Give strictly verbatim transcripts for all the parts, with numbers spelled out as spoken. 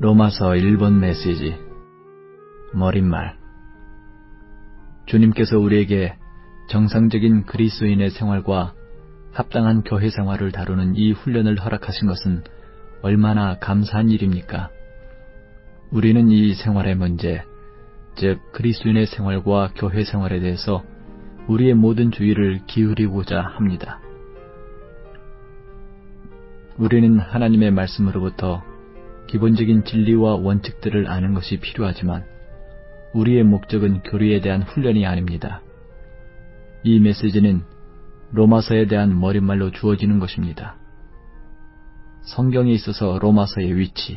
로마서 일 번 메시지 머릿말. 주님께서 우리에게 정상적인 그리스도인의 생활과 합당한 교회 생활을 다루는 이 훈련을 허락하신 것은 얼마나 감사한 일입니까? 우리는 이 생활의 문제, 즉 그리스도인의 생활과 교회 생활에 대해서 우리의 모든 주의를 기울이고자 합니다. 우리는 하나님의 말씀으로부터 기본적인 진리와 원칙들을 아는 것이 필요하지만 우리의 목적은 교리에 대한 훈련이 아닙니다. 이 메시지는 로마서에 대한 머릿말로 주어지는 것입니다. 성경에 있어서 로마서의 위치.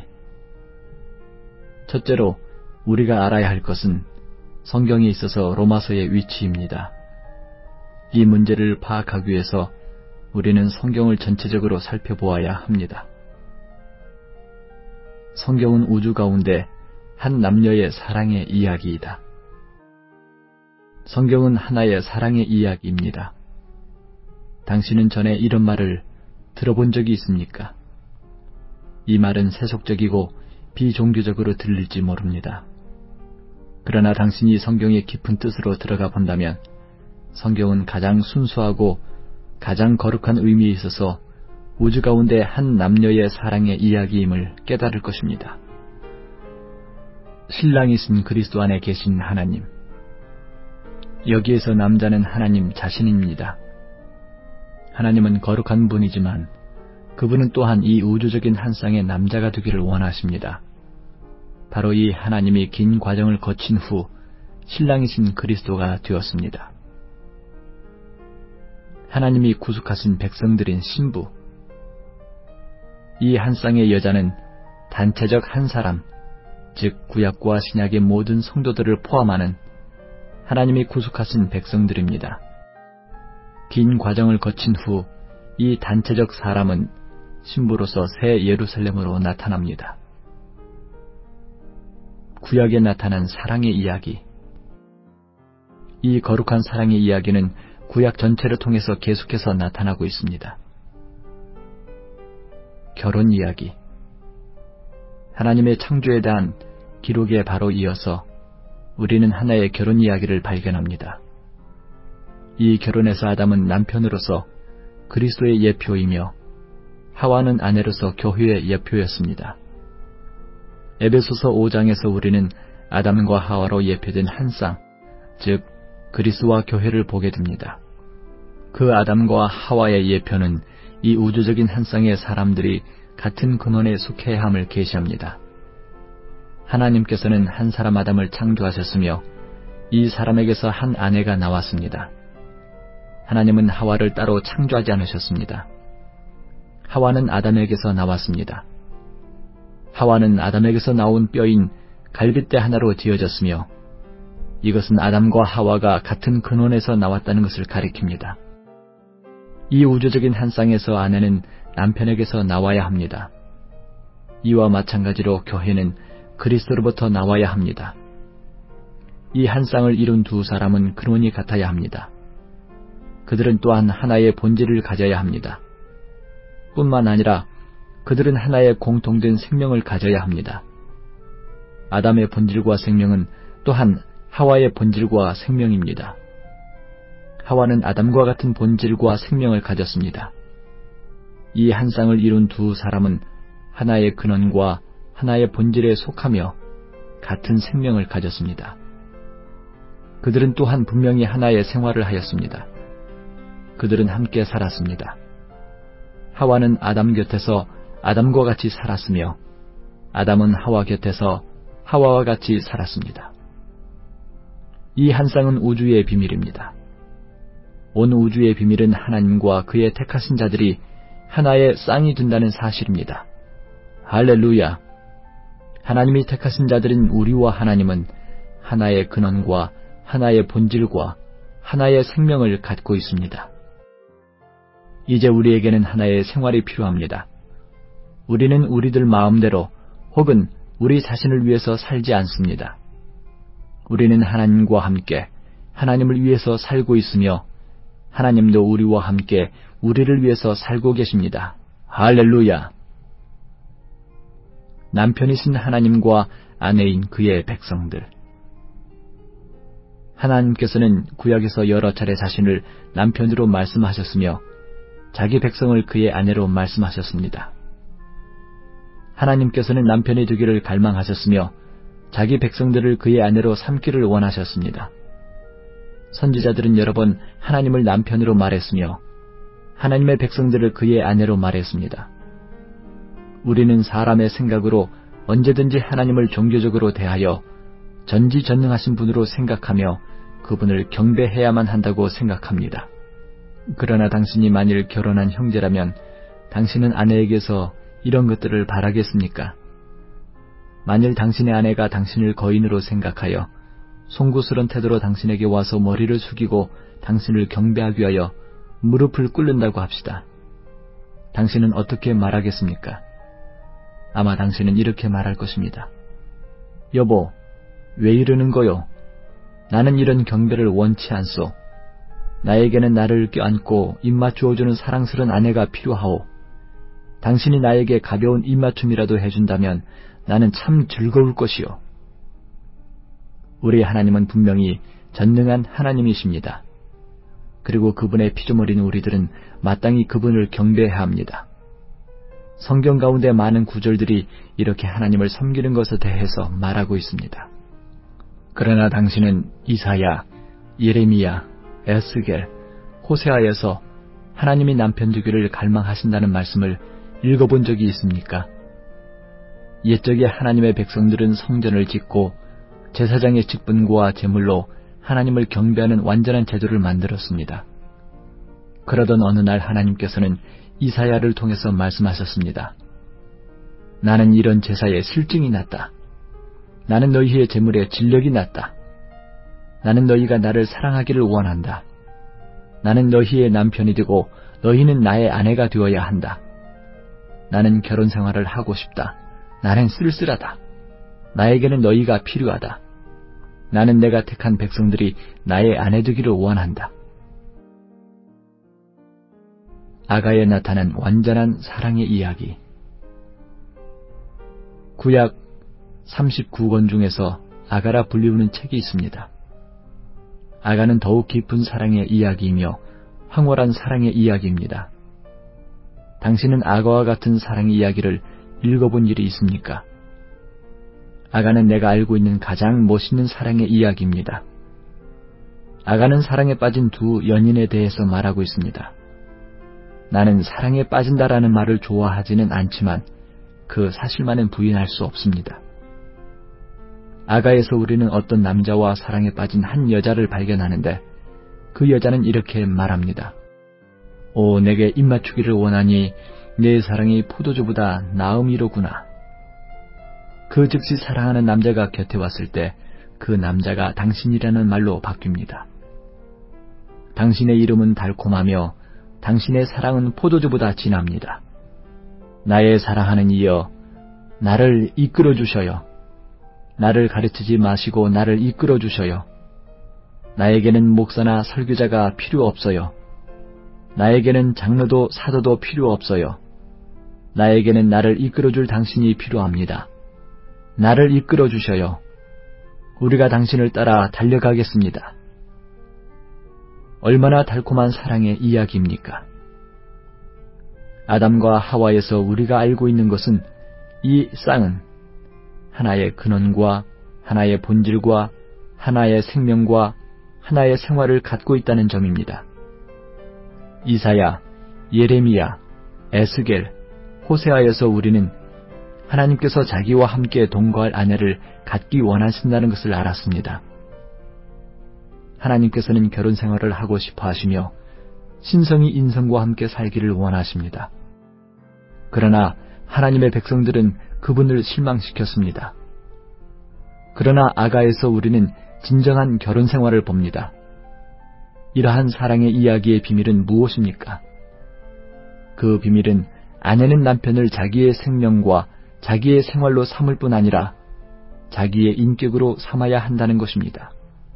첫째로 우리가 알아야 할 것은 성경에 있어서 로마서의 위치입니다. 이 문제를 파악하기 위해서 우리는 성경을 전체적으로 살펴보아야 합니다. 성경은 우주 가운데 한 남녀의 사랑의 이야기이다. 성경은 하나의 사랑의 이야기입니다. 당신은 전에 이런 말을 들어본 적이 있습니까? 이 말은 세속적이고 비종교적으로 들릴지 모릅니다. 그러나 당신이 성경의 깊은 뜻으로 들어가 본다면 성경은 가장 순수하고 가장 거룩한 의미에 있어서 우주 가운데 한 남녀의 사랑의 이야기임을 깨달을 것입니다. 신랑이신 그리스도 안에 계신 하나님. 여기에서 남자는 하나님 자신입니다. 하나님은 거룩한 분이지만 그분은 또한 이 우주적인 한 쌍의 남자가 되기를 원하십니다. 바로 이 하나님이 긴 과정을 거친 후 신랑이신 그리스도가 되었습니다. 하나님이 구속하신 백성들인 신부. 이 한 쌍의 여자는 단체적 한 사람, 즉 구약과 신약의 모든 성도들을 포함하는 하나님이 구속하신 백성들입니다. 긴 과정을 거친 후 이 단체적 사람은 신부로서 새 예루살렘으로 나타납니다. 구약에 나타난 사랑의 이야기. 이 거룩한 사랑의 이야기는 구약 전체를 통해서 계속해서 나타나고 있습니다. 결혼 이야기. 하나님의 창조에 대한 기록에 바로 이어서 우리는 하나의 결혼 이야기를 발견합니다. 이 결혼에서 아담은 남편으로서 그리스도의 예표이며 하와는 아내로서 교회의 예표였습니다. 에베소서 오 장에서 우리는 아담과 하와로 예표된 한 쌍, 즉 그리스도와 교회를 보게 됩니다. 그 아담과 하와의 예표는 이 우주적인 한 쌍의 사람들이 같은 근원에 속해야 함을 계시합니다. 하나님께서는 한 사람 아담을 창조하셨으며 이 사람에게서 한 아내가 나왔습니다. 하나님은 하와를 따로 창조하지 않으셨습니다. 하와는 아담에게서 나왔습니다. 하와는 아담에게서 나온 뼈인 갈빗대 하나로 지어졌으며 이것은 아담과 하와가 같은 근원에서 나왔다는 것을 가리킵니다. 이 우주적인 한 쌍에서 아내는 남편에게서 나와야 합니다. 이와 마찬가지로 교회는 그리스도로부터 나와야 합니다. 이 한 쌍을 이룬 두 사람은 근원이 같아야 합니다. 그들은 또한 하나의 본질을 가져야 합니다. 뿐만 아니라 그들은 하나의 공통된 생명을 가져야 합니다. 아담의 본질과 생명은 또한 하와의 본질과 생명입니다. 하와는 아담과 같은 본질과 생명을 가졌습니다. 이 한 쌍을 이룬 두 사람은 하나의 근원과 하나의 본질에 속하며 같은 생명을 가졌습니다. 그들은 또한 분명히 하나의 생활을 하였습니다. 그들은 함께 살았습니다. 하와는 아담 곁에서 아담과 같이 살았으며 아담은 하와 곁에서 하와와 같이 살았습니다. 이 한 쌍은 우주의 비밀입니다. 온 우주의 비밀은 하나님과 그의 택하신 자들이 하나의 쌍이 된다는 사실입니다. 할렐루야! 하나님이 택하신 자들인 우리와 하나님은 하나의 근원과 하나의 본질과 하나의 생명을 갖고 있습니다. 이제 우리에게는 하나의 생활이 필요합니다. 우리는 우리들 마음대로 혹은 우리 자신을 위해서 살지 않습니다. 우리는 하나님과 함께 하나님을 위해서 살고 있으며 하나님도 우리와 함께 우리를 위해서 살고 계십니다. 할렐루야! 남편이신 하나님과 아내인 그의 백성들. 하나님께서는 구약에서 여러 차례 자신을 남편으로 말씀하셨으며 자기 백성을 그의 아내로 말씀하셨습니다. 하나님께서는 남편이 되기를 갈망하셨으며 자기 백성들을 그의 아내로 삼기를 원하셨습니다. 선지자들은 여러 번 하나님을 남편으로 말했으며 하나님의 백성들을 그의 아내로 말했습니다. 우리는 사람의 생각으로 언제든지 하나님을 종교적으로 대하여 전지전능하신 분으로 생각하며 그분을 경배해야만 한다고 생각합니다. 그러나 당신이 만일 결혼한 형제라면 당신은 아내에게서 이런 것들을 바라겠습니까? 만일 당신의 아내가 당신을 거인으로 생각하여 송구스런 태도로 당신에게 와서 머리를 숙이고 당신을 경배하기 위하여 무릎을 꿇는다고 합시다. 당신은 어떻게 말하겠습니까? 아마 당신은 이렇게 말할 것입니다. 여보, 왜 이러는 거요? 나는 이런 경배를 원치 않소. 나에게는 나를 껴안고 입맞추어주는 사랑스러운 아내가 필요하오. 당신이 나에게 가벼운 입맞춤이라도 해준다면 나는 참 즐거울 것이요. 우리 하나님은 분명히 전능한 하나님이십니다. 그리고 그분의 피조물인 우리들은 마땅히 그분을 경배해야 합니다. 성경 가운데 많은 구절들이 이렇게 하나님을 섬기는 것에 대해서 말하고 있습니다. 그러나 당신은 이사야, 예레미야, 에스겔, 호세아에서 하나님이 남편 되기를 갈망하신다는 말씀을 읽어본 적이 있습니까? 옛적에 하나님의 백성들은 성전을 짓고 제사장의 직분과 제물로 하나님을 경배하는 완전한 제도를 만들었습니다. 그러던 어느 날 하나님께서는 이사야를 통해서 말씀하셨습니다. 나는 이런 제사에 실증이 났다. 나는 너희의 제물에 진력이 났다. 나는 너희가 나를 사랑하기를 원한다. 나는 너희의 남편이 되고 너희는 나의 아내가 되어야 한다. 나는 결혼 생활을 하고 싶다. 나는 쓸쓸하다. 나에게는 너희가 필요하다. 나는 내가 택한 백성들이 나의 아내 되기를 원한다. 아가에 나타난 완전한 사랑의 이야기. 구약 삼십구 권 중에서 아가라 불리우는 책이 있습니다. 아가는 더욱 깊은 사랑의 이야기이며 황홀한 사랑의 이야기입니다. 당신은 아가와 같은 사랑의 이야기를 읽어본 일이 있습니까? 아가는 내가 알고 있는 가장 멋있는 사랑의 이야기입니다. 아가는 사랑에 빠진 두 연인에 대해서 말하고 있습니다. 나는 사랑에 빠진다라는 말을 좋아하지는 않지만 그 사실만은 부인할 수 없습니다. 아가에서 우리는 어떤 남자와 사랑에 빠진 한 여자를 발견하는데 그 여자는 이렇게 말합니다. 오, 내게 입맞추기를 원하니 내 사랑이 포도주보다 나음이로구나. 그 즉시 사랑하는 남자가 곁에 왔을 때 그 남자가 당신이라는 말로 바뀝니다. 당신의 이름은 달콤하며 당신의 사랑은 포도주보다 진합니다. 나의 사랑하는 이여, 나를 이끌어 주셔요. 나를 가르치지 마시고 나를 이끌어 주셔요. 나에게는 목사나 설교자가 필요 없어요. 나에게는 장로도 사도도 필요 없어요. 나에게는 나를 이끌어줄 당신이 필요합니다. 나를 이끌어 주셔요. 우리가 당신을 따라 달려가겠습니다. 얼마나 달콤한 사랑의 이야기입니까? 아담과 하와에서 우리가 알고 있는 것은 이 쌍은 하나의 근원과 하나의 본질과 하나의 생명과 하나의 생활을 갖고 있다는 점입니다. 이사야, 예레미야, 에스겔, 호세아에서 우리는 하나님께서 자기와 함께 동거할 아내를 갖기 원하신다는 것을 알았습니다. 하나님께서는 결혼 생활을 하고 싶어 하시며 신성이 인성과 함께 살기를 원하십니다. 그러나 하나님의 백성들은 그분을 실망시켰습니다. 그러나 아가에서 우리는 진정한 결혼 생활을 봅니다. 이러한 사랑의 이야기의 비밀은 무엇입니까? 그 비밀은 아내는 남편을 자기의 생명과 자기의 생활로 삼을 뿐 아니라 자기의 인격으로 삼아야 한다는 것입니다.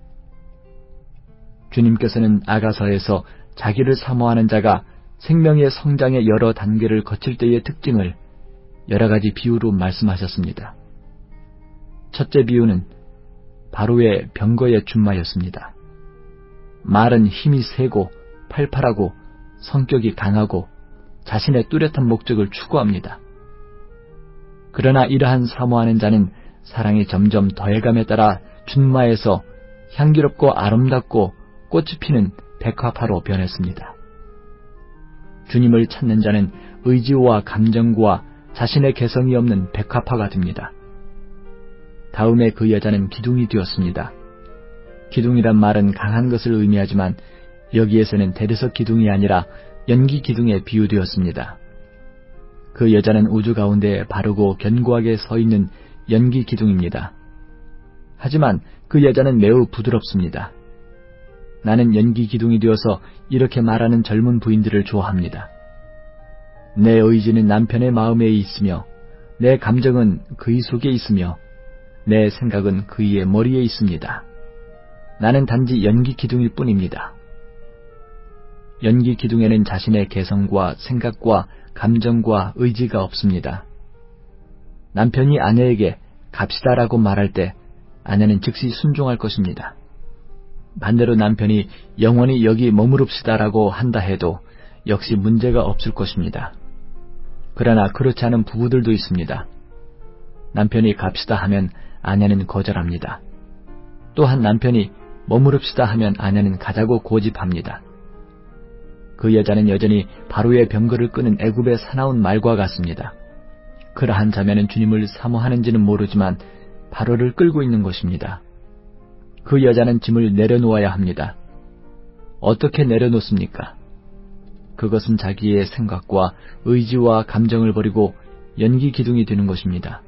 주님께서는 아가서에서 자기를 사모하는 자가 생명의 성장의 여러 단계를 거칠 때의 특징을 여러 가지 비유로 말씀하셨습니다. 첫째 비유는 바로의 병거의 준마였습니다. 말은 힘이 세고 팔팔하고 성격이 강하고 자신의 뚜렷한 목적을 추구합니다. 그러나 이러한 사모하는 자는 사랑이 점점 더해감에 따라 준마에서 향기롭고 아름답고 꽃이 피는 백화파로 변했습니다. 주님을 찾는 자는 의지와 감정과 자신의 개성이 없는 백화파가 됩니다. 다음에 그 여자는 기둥이 되었습니다. 기둥이란 말은 강한 것을 의미하지만 여기에서는 대리석 기둥이 아니라 연기 기둥에 비유되었습니다. 그 여자는 우주 가운데 바르고 견고하게 서 있는 연기 기둥입니다. 하지만 그 여자는 매우 부드럽습니다. 나는 연기 기둥이 되어서 이렇게 말하는 젊은 부인들을 좋아합니다. 내 의지는 남편의 마음에 있으며 내 감정은 그의 속에 있으며 내 생각은 그의 머리에 있습니다. 나는 단지 연기 기둥일 뿐입니다. 연기 기둥에는 자신의 개성과 생각과 감정과 의지가 없습니다. 남편이 아내에게 갑시다라고 말할 때 아내는 즉시 순종할 것입니다. 반대로 남편이 영원히 여기 머무릅시다라고 한다 해도 역시 문제가 없을 것입니다. 그러나 그렇지 않은 부부들도 있습니다. 남편이 갑시다 하면 아내는 거절합니다. 또한 남편이 머무릅시다 하면 아내는 가자고 고집합니다. 그 여자는 여전히 바로의 병거를 끄는 애굽의 사나운 말과 같습니다. 그러한 자매는 주님을 사모하는지는 모르지만 바로를 끌고 있는 것입니다. 그 여자는 짐을 내려놓아야 합니다. 어떻게 내려놓습니까? 그것은 자기의 생각과 의지와 감정을 버리고 연기 기둥이 되는 것입니다.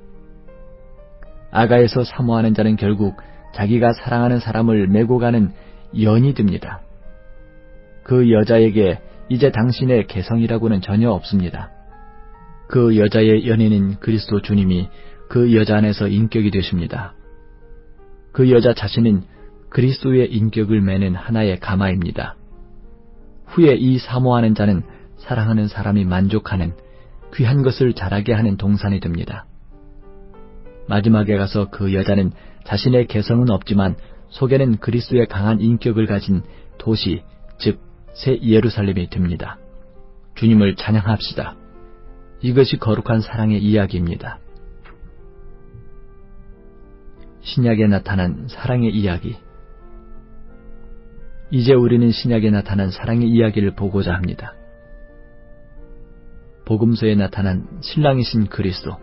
아가에서 사모하는 자는 결국 자기가 사랑하는 사람을 메고 가는 연이 됩니다. 그 여자에게 이제 당신의 개성이라고는 전혀 없습니다. 그 여자의 연인인 그리스도 주님이 그 여자 안에서 인격이 되십니다. 그 여자 자신은 그리스도의 인격을 매는 하나의 가마입니다. 후에 이 사모하는 자는 사랑하는 사람이 만족하는 귀한 것을 자라게 하는 동산이 됩니다. 마지막에 가서 그 여자는 자신의 개성은 없지만 속에는 그리스도의 강한 인격을 가진 도시, 즉 새 예루살렘이 됩니다. 주님을 찬양합시다. 이것이 거룩한 사랑의 이야기입니다. 신약에 나타난 사랑의 이야기. 이제 우리는 신약에 나타난 사랑의 이야기를 보고자 합니다. 복음서에 나타난 신랑이신 그리스도.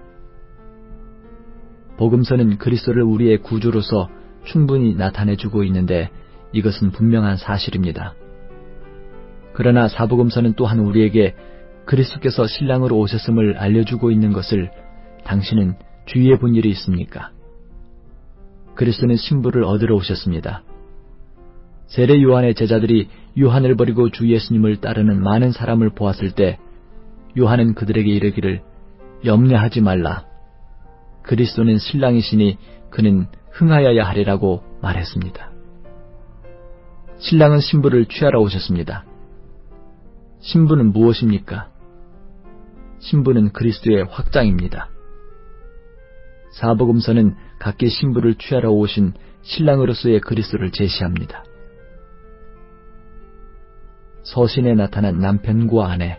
복음서는 그리스도를 우리의 구주로서 충분히 나타내주고 있는데 이것은 분명한 사실입니다. 그러나 사복음서는 또한 우리에게 그리스도께서 신랑으로 오셨음을 알려주고 있는 것을 당신은 주위에 본 일이 있습니까? 그리스도는 신부를 얻으러 오셨습니다. 세례 요한의 제자들이 요한을 버리고 주 예수님을 따르는 많은 사람을 보았을 때 요한은 그들에게 이르기를 염려하지 말라. 그리스도는 신랑이시니 그는 흥하여야 하리라고 말했습니다. 신랑은 신부를 취하러 오셨습니다. 신부는 무엇입니까? 신부는 그리스도의 확장입니다. 사복음서는 각기 신부를 취하러 오신 신랑으로서의 그리스도를 제시합니다. 서신에 나타난 남편과 아내.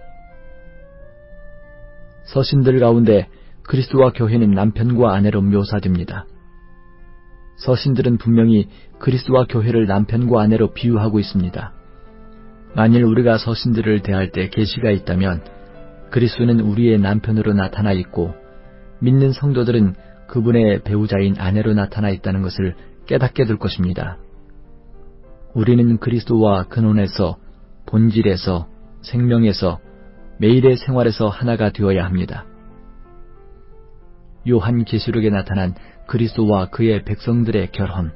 서신들 가운데 그리스도와 교회는 남편과 아내로 묘사됩니다. 서신들은 분명히 그리스도와 교회를 남편과 아내로 비유하고 있습니다. 만일 우리가 서신들을 대할 때 계시가 있다면 그리스도는 우리의 남편으로 나타나 있고 믿는 성도들은 그분의 배우자인 아내로 나타나 있다는 것을 깨닫게 될 것입니다. 우리는 그리스도와 근원에서, 본질에서, 생명에서, 매일의 생활에서 하나가 되어야 합니다. 요한계시록에 나타난 그리스도와 그의 백성들의 결혼.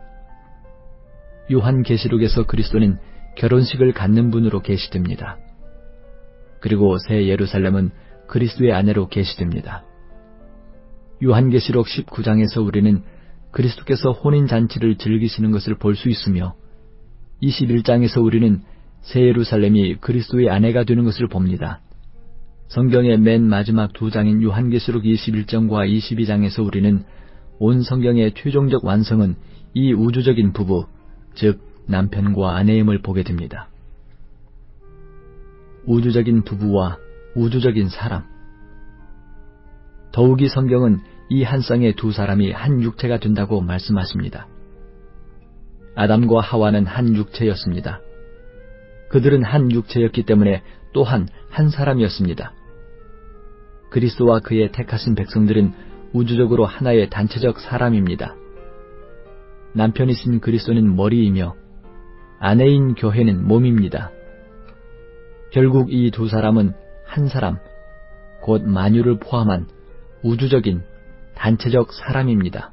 요한계시록에서 그리스도는 결혼식을 갖는 분으로 계시됩니다. 그리고 새 예루살렘은 그리스도의 아내로 계시됩니다. 요한계시록 십구 장에서 우리는 그리스도께서 혼인잔치를 즐기시는 것을 볼 수 있으며 이십일 장에서 우리는 새 예루살렘이 그리스도의 아내가 되는 것을 봅니다. 성경의 맨 마지막 두 장인 요한계시록 이십일 장과 이십이 장에서 우리는 온 성경의 최종적 완성은 이 우주적인 부부, 즉 남편과 아내임을 보게 됩니다. 우주적인 부부와 우주적인 사람. 더욱이 성경은 이 한 쌍의 두 사람이 한 육체가 된다고 말씀하십니다. 아담과 하와는 한 육체였습니다. 그들은 한 육체였기 때문에 또한 한 사람이었습니다. 그리스도와 그의 택하신 백성들은 우주적으로 하나의 단체적 사람입니다. 남편이신 그리스도는 머리이며 아내인 교회는 몸입니다. 결국 이 두 사람은 한 사람, 곧 만유를 포함한 우주적인 단체적 사람입니다.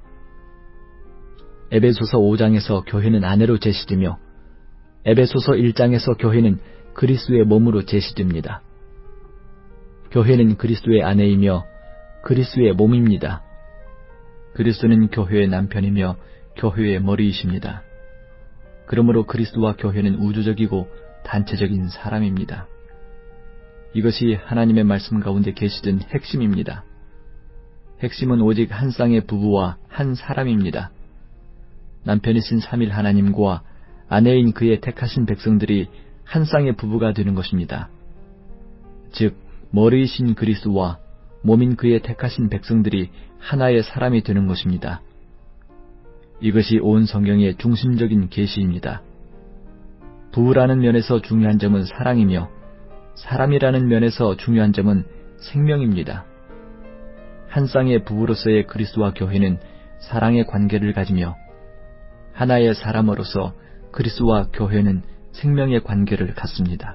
에베소서 오 장에서 교회는 아내로 제시되며 에베소서 일 장에서 교회는 그리스도의 몸으로 제시됩니다. 교회는 그리스도의 아내이며 그리스도의 몸입니다. 그리스도는 교회의 남편이며 교회의 머리이십니다. 그러므로 그리스도와 교회는 우주적이고 단체적인 사람입니다. 이것이 하나님의 말씀 가운데 계시된 핵심입니다. 핵심은 오직 한 쌍의 부부와 한 사람입니다. 남편이신 삼일 하나님과 아내인 그의 택하신 백성들이 한 쌍의 부부가 되는 것입니다. 즉 머리이신 그리스도와 몸인 그의 택하신 백성들이 하나의 사람이 되는 것입니다. 이것이 온 성경의 중심적인 계시입니다. 부부라는 면에서 중요한 점은 사랑이며 사람이라는 면에서 중요한 점은 생명입니다. 한 쌍의 부부로서의 그리스도와 교회는 사랑의 관계를 가지며 하나의 사람으로서 그리스도와 교회는 생명의 관계를 갖습니다.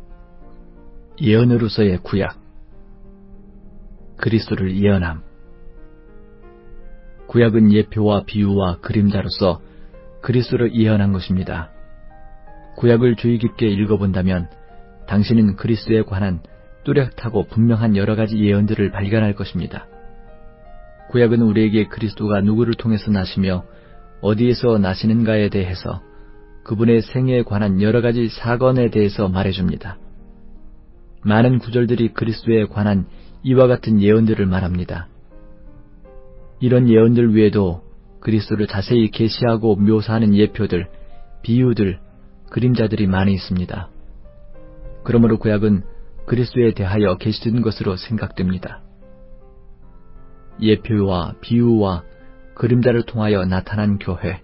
예언으로서의 구약, 그리스도를 예언함. 구약은 예표와 비유와 그림자로서 그리스도를 예언한 것입니다. 구약을 주의 깊게 읽어본다면 당신은 그리스도에 관한 뚜렷하고 분명한 여러 가지 예언들을 발견할 것입니다. 구약은 우리에게 그리스도가 누구를 통해서 나시며 어디에서 나시는가에 대해서 그분의 생애에 관한 여러 가지 사건에 대해서 말해줍니다. 많은 구절들이 그리스도에 관한 이와 같은 예언들을 말합니다. 이런 예언들 외에도 그리스도를 자세히 계시하고 묘사하는 예표들, 비유들, 그림자들이 많이 있습니다. 그러므로 구약은 그리스도에 대하여 계시된 것으로 생각됩니다. 예표와 비유와 그림자를 통하여 나타난 교회.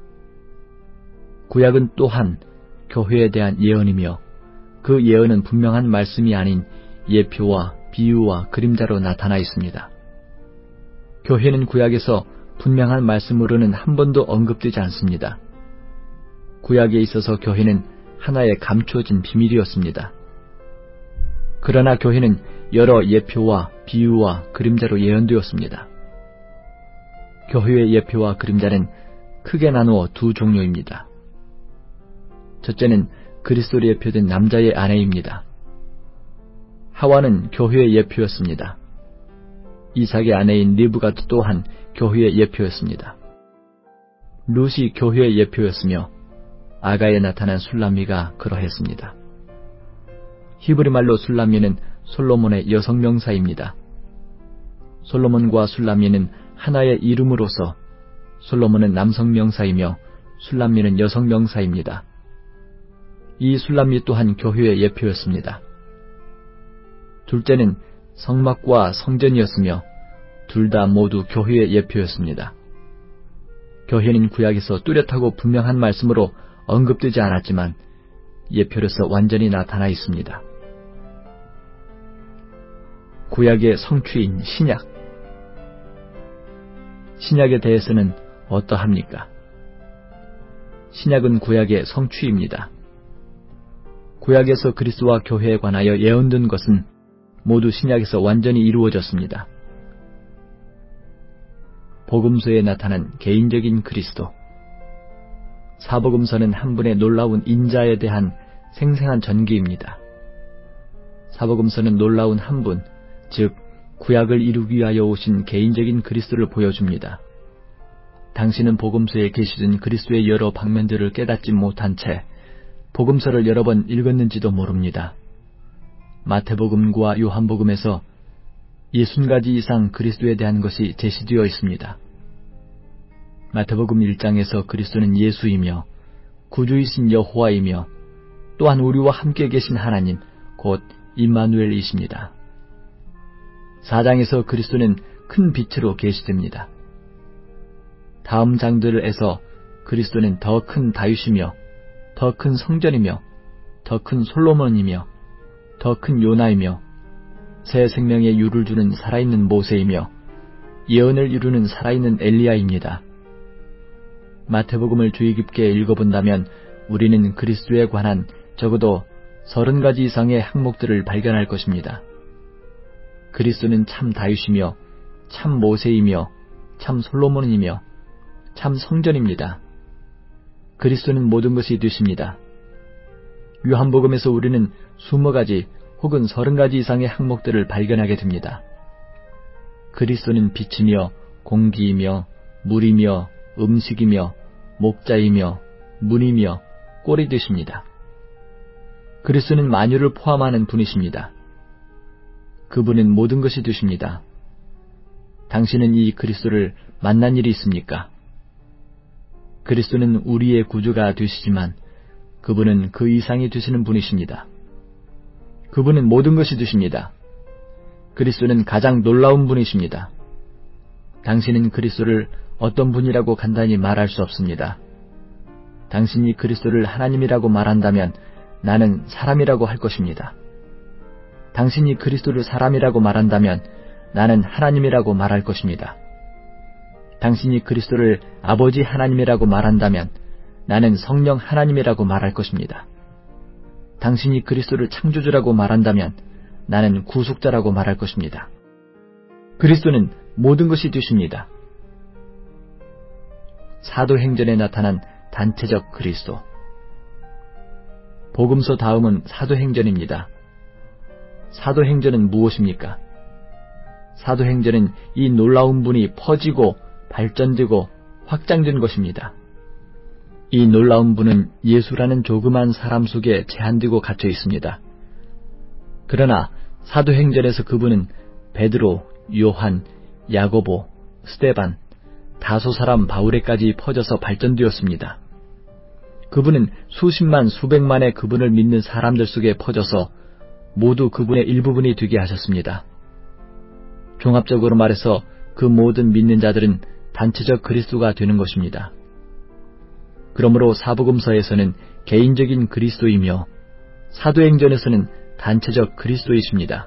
구약은 또한 교회에 대한 예언이며 그 예언은 분명한 말씀이 아닌 예표와 비유와 그림자로 나타나 있습니다. 교회는 구약에서 분명한 말씀으로는 한 번도 언급되지 않습니다. 구약에 있어서 교회는 하나의 감추어진 비밀이었습니다. 그러나 교회는 여러 예표와 비유와 그림자로 예언되었습니다. 교회의 예표와 그림자는 크게 나누어 두 종류입니다. 첫째는 그리스도로 예표된 남자의 아내입니다. 하와는 교회의 예표였습니다. 이삭의 아내인 리브가 또한 교회의 예표였습니다. 룻이 교회의 예표였으며 아가에 나타난 술람미가 그러했습니다. 히브리 말로 술람미는 솔로몬의 여성 명사입니다. 솔로몬과 술람미는 하나의 이름으로서 솔로몬은 남성 명사이며 술람미는 여성 명사입니다. 이 술람미 또한 교회의 예표였습니다. 둘째는 성막과 성전이었으며 둘 다 모두 교회의 예표였습니다. 교회는 구약에서 뚜렷하고 분명한 말씀으로 언급되지 않았지만 예표로서 완전히 나타나 있습니다. 구약의 성취인 신약. 신약에 대해서는 어떠합니까? 신약은 구약의 성취입니다. 구약에서 그리스도와 교회에 관하여 예언된 것은 모두 신약에서 완전히 이루어졌습니다. 복음서에 나타난 개인적인 그리스도. 사복음서는 한 분의 놀라운 인자에 대한 생생한 전기입니다. 사복음서는 놀라운 한 분, 즉 구약을 이루기 위하여 오신 개인적인 그리스도를 보여줍니다. 당신은 복음서에 계시된 그리스도의 여러 방면들을 깨닫지 못한 채 복음서를 여러 번 읽었는지도 모릅니다. 마태복음과 요한복음에서 예순 가지 이상 그리스도에 대한 것이 제시되어 있습니다. 마태복음 일 장에서 그리스도는 예수이며 구주이신 여호와이며 또한 우리와 함께 계신 하나님 곧 임마누엘이십니다. 사 장에서 그리스도는 큰 빛으로 계시됩니다. 다음 장들에서 그리스도는 더 큰 다윗이며 더 큰 성전이며 더 큰 솔로몬이며 더 큰 요나이며 새 생명의 유를 주는 살아있는 모세이며 예언을 이루는 살아있는 엘리야입니다. 마태복음을 주의 깊게 읽어본다면 우리는 그리스도에 관한 적어도 서른 가지 이상의 항목들을 발견할 것입니다. 그리스도는 참 다윗이며 참 모세이며 참 솔로몬이며 참 성전입니다. 그리스도는 모든 것이 되십니다. 요한복음에서 우리는 스무 가지 혹은 서른 가지 이상의 항목들을 발견하게 됩니다. 그리스도는 빛이며 공기이며 물이며 음식이며 목자이며 문이며 꼴이 되십니다. 그리스도는 만유를 포함하는 분이십니다. 그분은 모든 것이 되십니다. 당신은 이 그리스도를 만난 일이 있습니까? 그리스도는 우리의 구주가 되시지만 그분은 그 이상이 되시는 분이십니다. 그분은 모든 것이 되십니다. 그리스도는 가장 놀라운 분이십니다. 당신은 그리스도를 어떤 분이라고 간단히 말할 수 없습니다. 당신이 그리스도를 하나님이라고 말한다면 나는 사람이라고 할 것입니다. 당신이 그리스도를 사람이라고 말한다면 나는 하나님이라고 말할 것입니다. 당신이 그리스도를 아버지 하나님이라고 말한다면 나는 성령 하나님이라고 말할 것입니다. 당신이 그리스도를 창조주라고 말한다면 나는 구속자라고 말할 것입니다. 그리스도는 모든 것이 되십니다. 사도행전에 나타난 단체적 그리스도. 복음서 다음은 사도행전입니다. 사도행전은 무엇입니까? 사도행전은 이 놀라운 분이 퍼지고 발전되고 확장된 것입니다. 이 놀라운 분은 예수라는 조그만 사람 속에 제한되고 갇혀 있습니다. 그러나 사도행전에서 그분은 베드로, 요한, 야고보, 스데반, 다소 사람 바울에까지 퍼져서 발전되었습니다. 그분은 수십만 수백만의 그분을 믿는 사람들 속에 퍼져서 모두 그분의 일부분이 되게 하셨습니다. 종합적으로 말해서 그 모든 믿는 자들은 단체적 그리스도가 되는 것입니다. 그러므로 사복음서에서는 개인적인 그리스도이며 사도행전에서는 단체적 그리스도이십니다.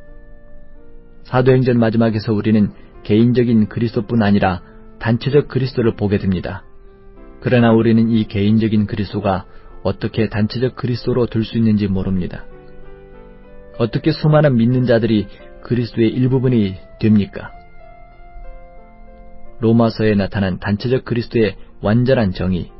사도행전 마지막에서 우리는 개인적인 그리스도뿐 아니라 단체적 그리스도를 보게 됩니다. 그러나 우리는 이 개인적인 그리스도가 어떻게 단체적 그리스도로 될 수 있는지 모릅니다. 어떻게 수많은 믿는 자들이 그리스도의 일부분이 됩니까? 로마서에 나타난 단체적 그리스도의 완전한 정의.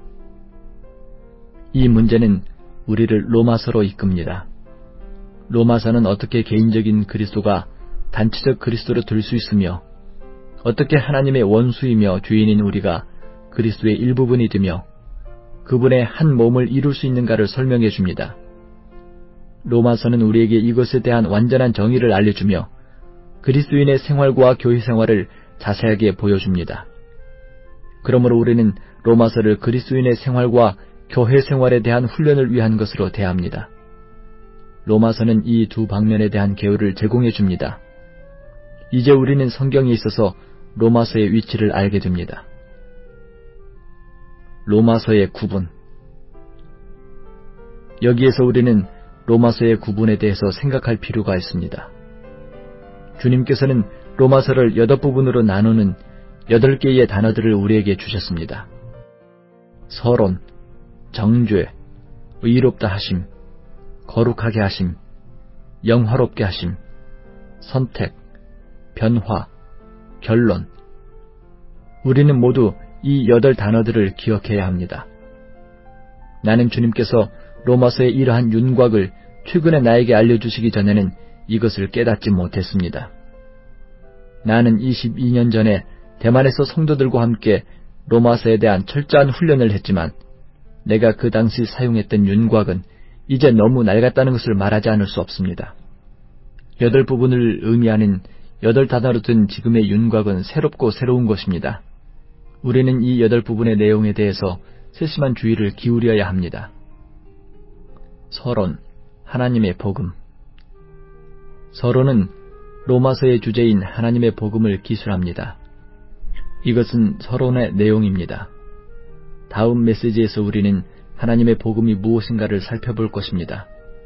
이 문제는 우리를 로마서로 이끕니다. 로마서는 어떻게 개인적인 그리스도가 단체적 그리스도로 될 수 있으며 어떻게 하나님의 원수이며 주인인 우리가 그리스도의 일부분이 되며 그분의 한 몸을 이룰 수 있는가를 설명해 줍니다. 로마서는 우리에게 이것에 대한 완전한 정의를 알려주며 그리스도인의 생활과 교회 생활을 자세하게 보여줍니다. 그러므로 우리는 로마서를 그리스도인의 생활과 교회 생활에 대한 훈련을 위한 것으로 대합니다. 로마서는 이 두 방면에 대한 개요를 제공해 줍니다. 이제 우리는 성경에 있어서 로마서의 위치를 알게 됩니다. 로마서의 구분. 여기에서 우리는 로마서의 구분에 대해서 생각할 필요가 있습니다. 주님께서는 로마서를 여덟 부분으로 나누는 여덟 개의 단어들을 우리에게 주셨습니다. 서론, 정죄, 의롭다 하심, 거룩하게 하심, 영화롭게 하심, 선택, 변화, 결론. 우리는 모두 이 여덟 단어들을 기억해야 합니다. 나는 주님께서 로마서의 이러한 윤곽을 최근에 나에게 알려주시기 전에는 이것을 깨닫지 못했습니다. 나는 이십이 년 전에 대만에서 성도들과 함께 로마서에 대한 철저한 훈련을 했지만 내가 그 당시 사용했던 윤곽은 이제 너무 낡았다는 것을 말하지 않을 수 없습니다. 여덟 부분을 의미하는 여덟 단어로 든 지금의 윤곽은 새롭고 새로운 것입니다. 우리는 이 여덟 부분의 내용에 대해서 세심한 주의를 기울여야 합니다. 서론, 하나님의 복음. 서론은 로마서의 주제인 하나님의 복음을 기술합니다. 이것은 서론의 내용입니다. 다음 메시지에서 우리는 하나님의 복음이 무엇인가를 살펴볼 것입니다.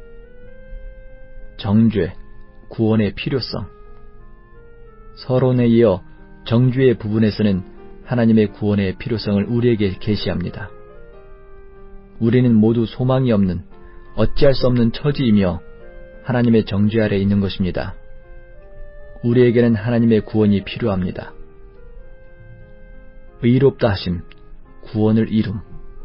정죄, 구원의 필요성. 서론에 이어 정죄의 부분에서는 하나님의 구원의 필요성을 우리에게 계시합니다. 우리는 모두 소망이 없는, 어찌할 수 없는 처지이며 하나님의 정죄 아래 있는 것입니다. 우리에게는 하나님의 구원이 필요합니다. 의롭다 하심, 구원을 이룸.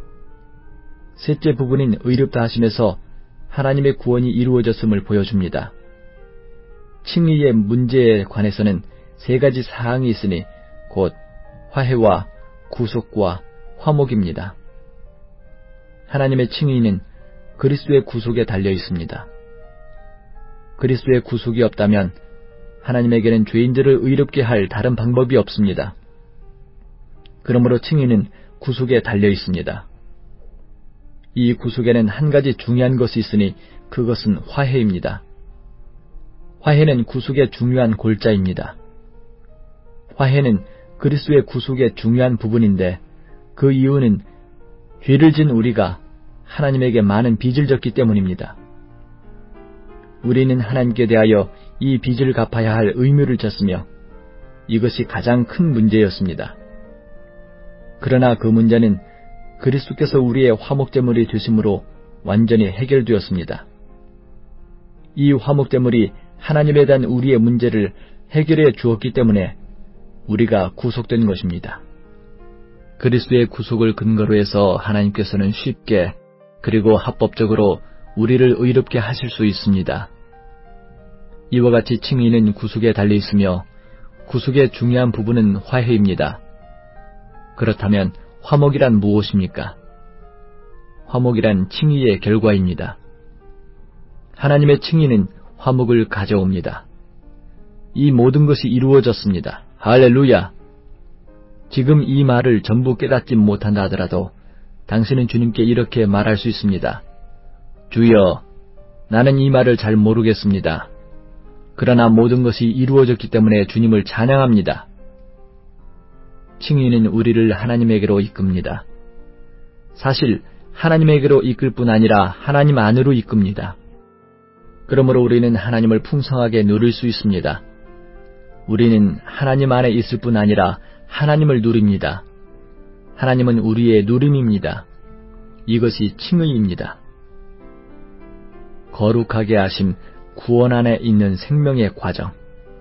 셋째 부분인 의롭다 하심에서 하나님의 구원이 이루어졌음을 보여줍니다. 칭의의 문제에 관해서는 세 가지 사항이 있으니 곧 화해와 구속과 화목입니다. 하나님의 칭의는 그리스도의 구속에 달려 있습니다. 그리스도의 구속이 없다면 하나님에게는 죄인들을 의롭게 할 다른 방법이 없습니다. 그러므로 칭의는 구속에 달려 있습니다. 이 구속에는 한 가지 중요한 것이 있으니 그것은 화해입니다. 화해는 구속의 중요한 골자입니다. 화해는 그리스도의 구속의 중요한 부분인데 그 이유는 죄를 진 우리가 하나님에게 많은 빚을 졌기 때문입니다. 우리는 하나님께 대하여 이 빚을 갚아야 할 의무를 졌으며 이것이 가장 큰 문제였습니다. 그러나 그 문제는 그리스도께서 우리의 화목제물이 되심으로 완전히 해결되었습니다. 이 화목제물이 하나님에 대한 우리의 문제를 해결해 주었기 때문에 우리가 구속된 것입니다. 그리스도의 구속을 근거로 해서 하나님께서는 쉽게 그리고 합법적으로 우리를 의롭게 하실 수 있습니다. 이와 같이 칭의는 구속에 달려 있으며 구속의 중요한 부분은 화해입니다. 그렇다면 화목이란 무엇입니까? 화목이란 칭의의 결과입니다. 하나님의 칭의는 화목을 가져옵니다. 이 모든 것이 이루어졌습니다. 할렐루야! 지금 이 말을 전부 깨닫지 못한다 하더라도 당신은 주님께 이렇게 말할 수 있습니다. 주여, 나는 이 말을 잘 모르겠습니다. 그러나 모든 것이 이루어졌기 때문에 주님을 찬양합니다. 칭의는 우리를 하나님에게로 이끕니다. 사실 하나님에게로 이끌 뿐 아니라 하나님 안으로 이끕니다. 그러므로 우리는 하나님을 풍성하게 누릴 수 있습니다. 우리는 하나님 안에 있을 뿐 아니라 하나님을 누립니다. 하나님은 우리의 누림입니다. 이것이 칭의입니다. 거룩하게 하심, 구원 안에 있는 생명의 과정.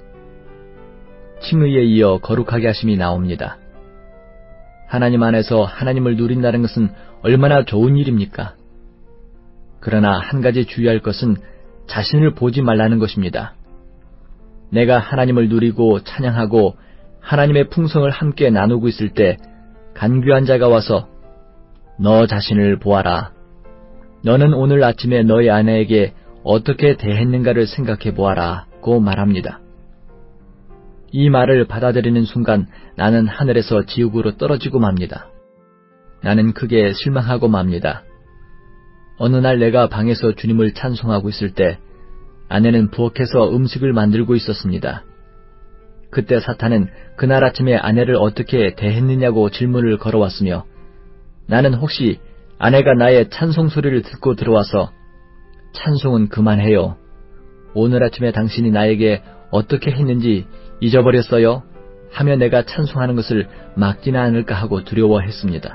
칭의에 이어 거룩하게 하심이 나옵니다. 하나님 안에서 하나님을 누린다는 것은 얼마나 좋은 일입니까? 그러나 한 가지 주의할 것은 자신을 보지 말라는 것입니다. 내가 하나님을 누리고 찬양하고 하나님의 풍성을 함께 나누고 있을 때 간귀한 자가 와서 너 자신을 보아라. 너는 오늘 아침에 너희 아내에게 어떻게 대했는가를 생각해 보아라 고 말합니다. 이 말을 받아들이는 순간 나는 하늘에서 지옥으로 떨어지고 맙니다. 나는 크게 실망하고 맙니다. 어느 날 내가 방에서 주님을 찬송하고 있을 때 아내는 부엌에서 음식을 만들고 있었습니다. 그때 사탄은 그날 아침에 아내를 어떻게 대했느냐고 질문을 걸어왔으며 나는 혹시 아내가 나의 찬송 소리를 듣고 들어와서 찬송은 그만해요. 오늘 아침에 당신이 나에게 어떻게 했는지 잊어버렸어요? 하며 내가 찬송하는 것을 막지는 않을까 하고 두려워했습니다.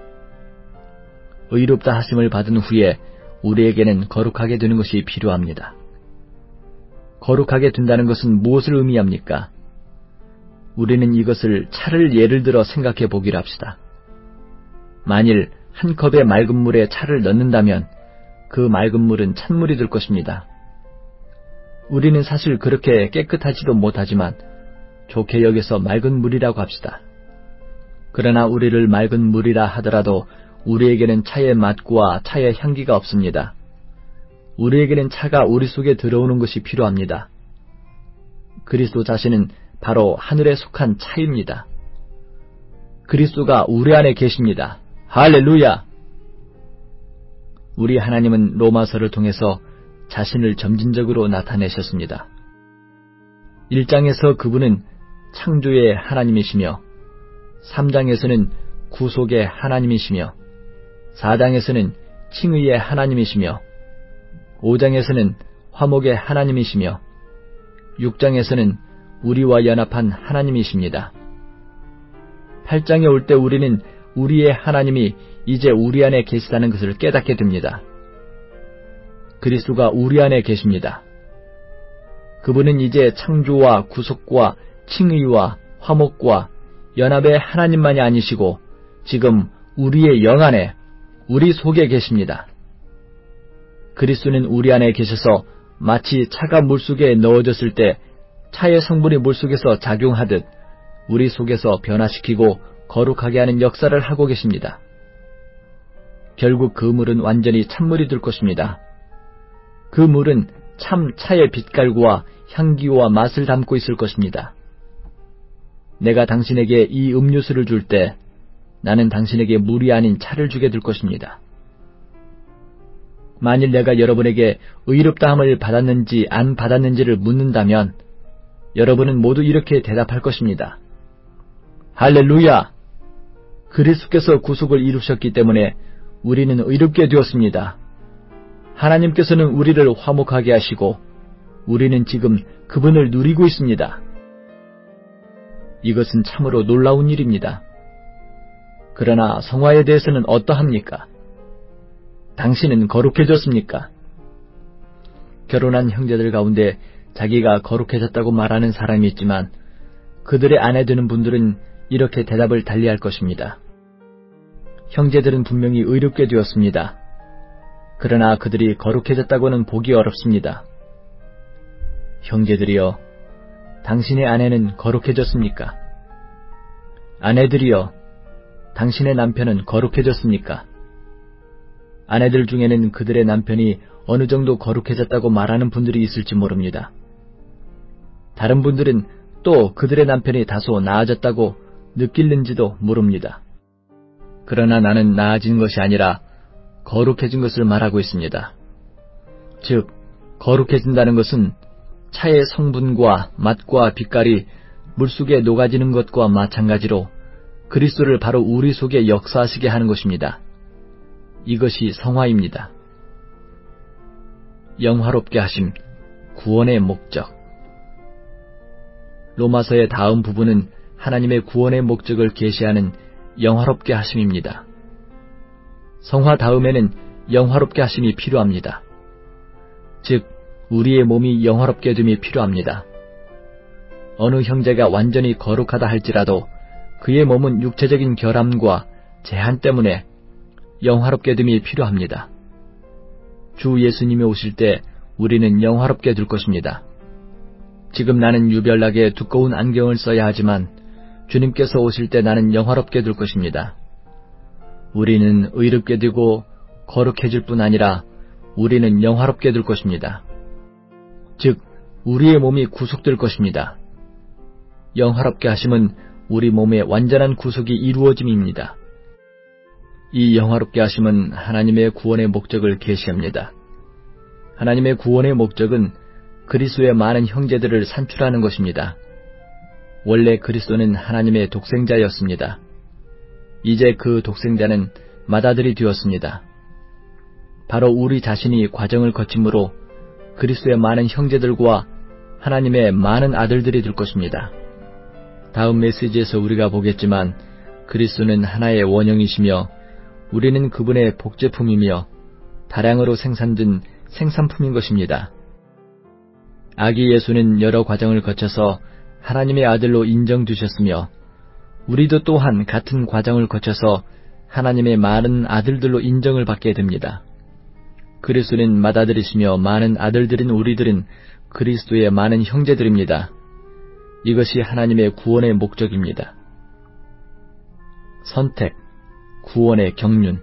의롭다 하심을 받은 후에 우리에게는 거룩하게 되는 것이 필요합니다. 거룩하게 된다는 것은 무엇을 의미합니까? 우리는 이것을 차를 예를 들어 생각해 보기로 합시다. 만일 한 컵의 맑은 물에 차를 넣는다면 그 맑은 물은 찬물이 될 것입니다. 우리는 사실 그렇게 깨끗하지도 못하지만 좋게 여겨서 맑은 물이라고 합시다. 그러나 우리를 맑은 물이라 하더라도 우리에게는 차의 맛과 차의 향기가 없습니다. 우리에게는 차가 우리 속에 들어오는 것이 필요합니다. 그리스도 자신은 바로 하늘에 속한 차입니다. 그리스도가 우리 안에 계십니다. 할렐루야! 우리 하나님은 로마서를 통해서 자신을 점진적으로 나타내셨습니다. 일 장에서 그분은 창조의 하나님이시며, 삼 장에서는 구속의 하나님이시며, 사 장에서는 칭의의 하나님이시며, 오 장에서는 화목의 하나님이시며, 육 장에서는 우리와 연합한 하나님이십니다. 팔 장에 올 때 우리는 우리의 하나님이 이제 우리 안에 계시다는 것을 깨닫게 됩니다. 그리스도가 우리 안에 계십니다. 그분은 이제 창조와 구속과 칭의와 화목과 연합의 하나님만이 아니시고 지금 우리의 영 안에, 우리 속에 계십니다. 그리스도는 우리 안에 계셔서 마치 차가 물속에 넣어졌을 때 차의 성분이 물속에서 작용하듯 우리 속에서 변화시키고 거룩하게 하는 역사를 하고 계십니다. 결국 그 물은 완전히 찬물이 될 것입니다. 그 물은 참 차의 빛깔과 향기와 맛을 담고 있을 것입니다. 내가 당신에게 이 음료수를 줄 때 나는 당신에게 물이 아닌 차를 주게 될 것입니다. 만일 내가 여러분에게 의롭다함을 받았는지 안 받았는지를 묻는다면 여러분은 모두 이렇게 대답할 것입니다. 할렐루야! 그리스도께서 구속을 이루셨기 때문에 우리는 의롭게 되었습니다. 하나님께서는 우리를 화목하게 하시고 우리는 지금 그분을 누리고 있습니다. 이것은 참으로 놀라운 일입니다. 그러나 성화에 대해서는 어떠합니까? 당신은 거룩해졌습니까? 결혼한 형제들 가운데 자기가 거룩해졌다고 말하는 사람이 있지만 그들의 아내 되는 분들은 이렇게 대답을 달리할 것입니다. 형제들은 분명히 의롭게 되었습니다. 그러나 그들이 거룩해졌다고는 보기 어렵습니다. 형제들이여, 당신의 아내는 거룩해졌습니까? 아내들이여, 당신의 남편은 거룩해졌습니까? 아내들 중에는 그들의 남편이 어느 정도 거룩해졌다고 말하는 분들이 있을지 모릅니다. 다른 분들은 또 그들의 남편이 다소 나아졌다고 느끼는지도 모릅니다. 그러나 나는 나아진 것이 아니라 거룩해진 것을 말하고 있습니다. 즉, 거룩해진다는 것은 차의 성분과 맛과 빛깔이 물속에 녹아지는 것과 마찬가지로 그리스도를 바로 우리 속에 역사하시게 하는 것입니다. 이것이 성화입니다. 영화롭게 하심, 구원의 목적. 로마서의 다음 부분은 하나님의 구원의 목적을 계시하는 영화롭게 하심입니다. 성화 다음에는 영화롭게 하심이 필요합니다. 즉, 우리의 몸이 영화롭게 됨이 필요합니다. 어느 형제가 완전히 거룩하다 할지라도 그의 몸은 육체적인 결함과 제한 때문에 영화롭게 됨이 필요합니다. 주 예수님이 오실 때 우리는 영화롭게 될 것입니다. 지금 나는 유별나게 두꺼운 안경을 써야 하지만 주님께서 오실 때 나는 영화롭게 될 것입니다. 우리는 의롭게 되고 거룩해질 뿐 아니라 우리는 영화롭게 될 것입니다. 즉, 우리의 몸이 구속될 것입니다. 영화롭게 하심은 우리 몸의 완전한 구속이 이루어짐입니다. 이 영화롭게 하심은 하나님의 구원의 목적을 계시합니다. 하나님의 구원의 목적은 그리스도의 많은 형제들을 산출하는 것입니다. 원래 그리스도는 하나님의 독생자였습니다. 이제 그 독생자는 맏아들이 되었습니다. 바로 우리 자신이 과정을 거침으로 그리스도의 많은 형제들과 하나님의 많은 아들들이 될 것입니다. 다음 메시지에서 우리가 보겠지만 그리스도는 하나의 원형이시며 우리는 그분의 복제품이며 다량으로 생산된 생산품인 것입니다. 아기 예수는 여러 과정을 거쳐서 하나님의 아들로 인정되셨으며 우리도 또한 같은 과정을 거쳐서 하나님의 많은 아들들로 인정을 받게 됩니다. 그리스도는 맏아들이시며 많은 아들들인 우리들은 그리스도의 많은 형제들입니다. 이것이 하나님의 구원의 목적입니다. 선택, 구원의 경륜.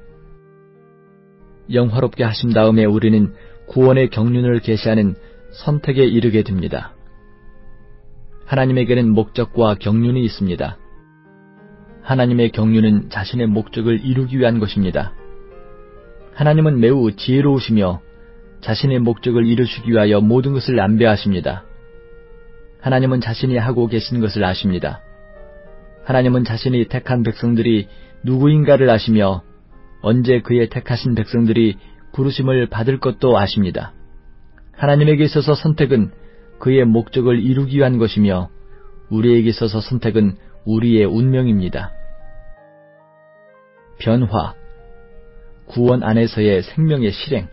영화롭게 하신 다음에 우리는 구원의 경륜을 계시하는 선택에 이르게 됩니다. 하나님에게는 목적과 경륜이 있습니다. 하나님의 경륜은 자신의 목적을 이루기 위한 것입니다. 하나님은 매우 지혜로우시며 자신의 목적을 이루시기 위하여 모든 것을 안배하십니다. 하나님은 자신이 하고 계신 것을 아십니다. 하나님은 자신이 택한 백성들이 누구인가를 아시며 언제 그의 택하신 백성들이 부르심을 받을 것도 아십니다. 하나님에게 있어서 선택은 그의 목적을 이루기 위한 것이며 우리에게 있어서 선택은 우리의 운명입니다. 변화, 구원 안에서의 생명의 실행.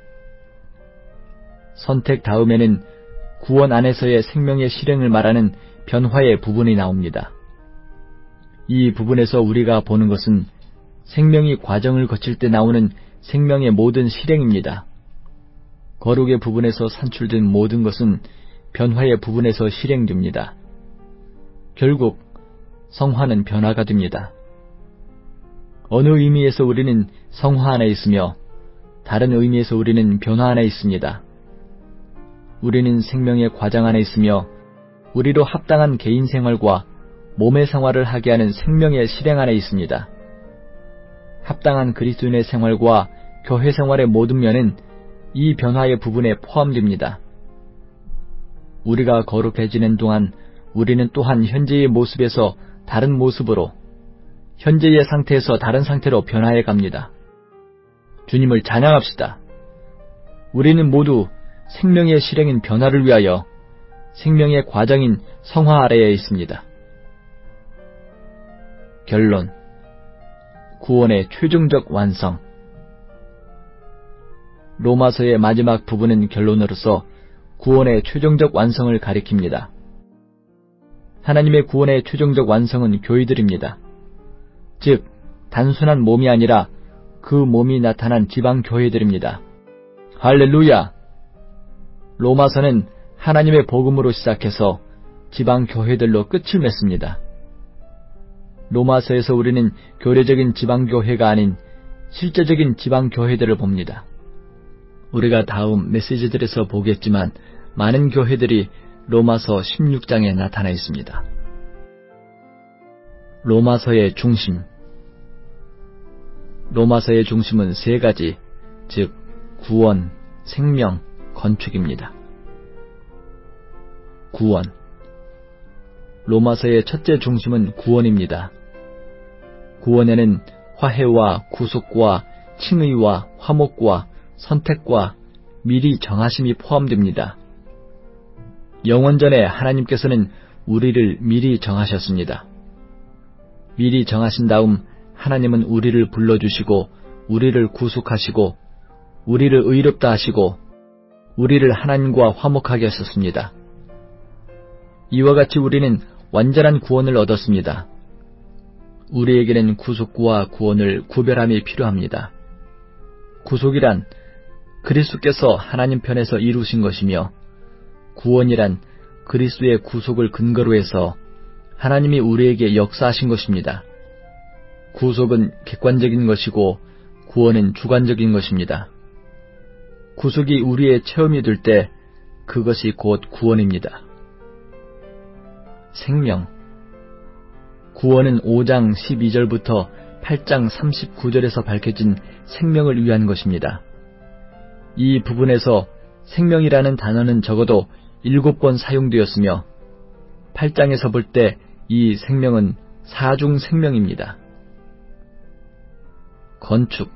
선택 다음에는 구원 안에서의 생명의 실행을 말하는 변화의 부분이 나옵니다. 이 부분에서 우리가 보는 것은 생명이 과정을 거칠 때 나오는 생명의 모든 실행입니다. 거룩의 부분에서 산출된 모든 것은 변화의 부분에서 실행됩니다. 결국 성화는 변화가 됩니다. 어느 의미에서 우리는 성화 안에 있으며 다른 의미에서 우리는 변화 안에 있습니다. 우리는 생명의 과정 안에 있으며 우리로 합당한 개인 생활과 몸의 생활을 하게 하는 생명의 실행 안에 있습니다. 합당한 그리스도인의 생활과 교회 생활의 모든 면은 이 변화의 부분에 포함됩니다. 우리가 거룩해지는 동안 우리는 또한 현재의 모습에서 다른 모습으로, 현재의 상태에서 다른 상태로 변화해 갑니다. 주님을 찬양합시다. 우리는 모두 생명의 실행인 변화를 위하여 생명의 과정인 성화 아래에 있습니다. 결론, 구원의 최종적 완성. 로마서의 마지막 부분은 결론으로서 구원의 최종적 완성을 가리킵니다. 하나님의 구원의 최종적 완성은 교회들입니다. 즉, 단순한 몸이 아니라 그 몸이 나타난 지방 교회들입니다. 할렐루야! 로마서는 하나님의 복음으로 시작해서 지방 교회들로 끝을 맺습니다. 로마서에서 우리는 교례적인 지방 교회가 아닌 실제적인 지방 교회들을 봅니다. 우리가 다음 메시지들에서 보겠지만 많은 교회들이 로마서 십육 장에 나타나 있습니다. 로마서의 중심. 로마서의 중심은 세 가지, 즉 구원, 생명, 건축입니다. 구원. 로마서의 첫째 중심은 구원입니다. 구원에는 화해와 구속과 칭의와 화목과 선택과 미리 정하심이 포함됩니다. 영원전에 하나님께서는 우리를 미리 정하셨습니다. 미리 정하신 다음 하나님은 우리를 불러주시고 우리를 구속하시고 우리를 의롭다 하시고 우리를 하나님과 화목하게 하셨습니다. 이와 같이 우리는 완전한 구원을 얻었습니다. 우리에게는 구속과 구원을 구별함이 필요합니다. 구속이란 그리스도께서 하나님 편에서 이루신 것이며 구원이란 그리스도의 구속을 근거로 해서 하나님이 우리에게 역사하신 것입니다. 구속은 객관적인 것이고 구원은 주관적인 것입니다. 구속이 우리의 체험이 될 때 그것이 곧 구원입니다. 생명. 구원은 오 장 십이 절부터 팔 장 삼십구 절에서 밝혀진 생명을 위한 것입니다. 이 부분에서 생명이라는 단어는 적어도 일곱 번 사용되었으며 팔 장에서 볼 때 이 생명은 사중 생명입니다. 건축.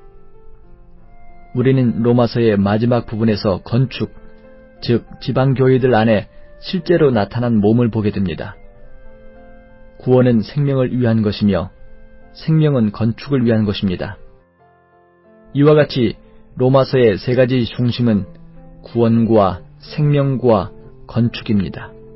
우리는 로마서의 마지막 부분에서 건축, 즉 지방교회들 안에 실제로 나타난 몸을 보게 됩니다. 구원은 생명을 위한 것이며 생명은 건축을 위한 것입니다. 이와 같이 로마서의 세 가지 중심은 구원과 생명과 건축입니다.